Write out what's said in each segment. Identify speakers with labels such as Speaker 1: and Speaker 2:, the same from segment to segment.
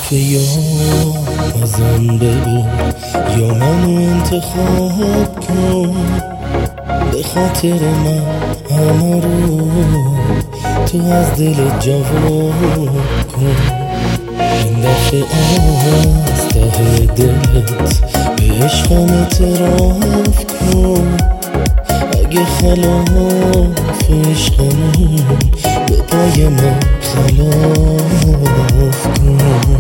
Speaker 1: دفعه یا ازم بگو یا منو انتخاب کن، به خاطر من همه رو تو از دلت جواب کن. این دفعه از ته دلت به عشقم اعتراف کن، اگه خلاف عشقمون به پای من خلاف کن.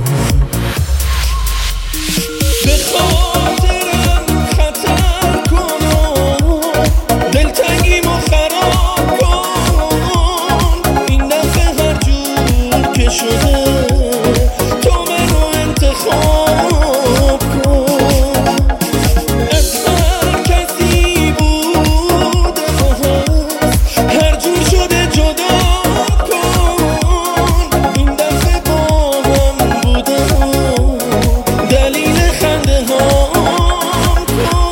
Speaker 1: به خاطرم خطر کن و دلتنگیمو خراب کن. این دفعه هر جور که شده تو منو انتخاب کن. از هر کسی بوده و هست هر جور شده جدا کن. این دفعه با هم بوده و دلیل خنده ها کن.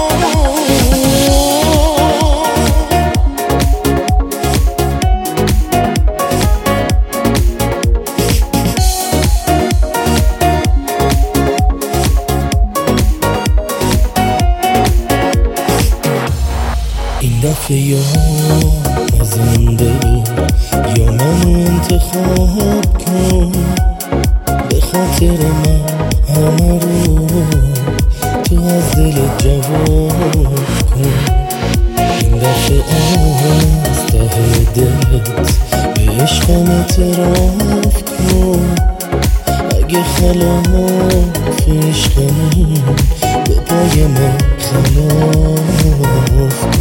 Speaker 1: این دفعه یا ازم بگو یا منو انتخاب کن، به خاطر من همه رو تو از دلت جواب کن. این دفعه از ته دلت به عشقم اعتراف کن، اگه خلاف عشقمون به پای من خلاف کن.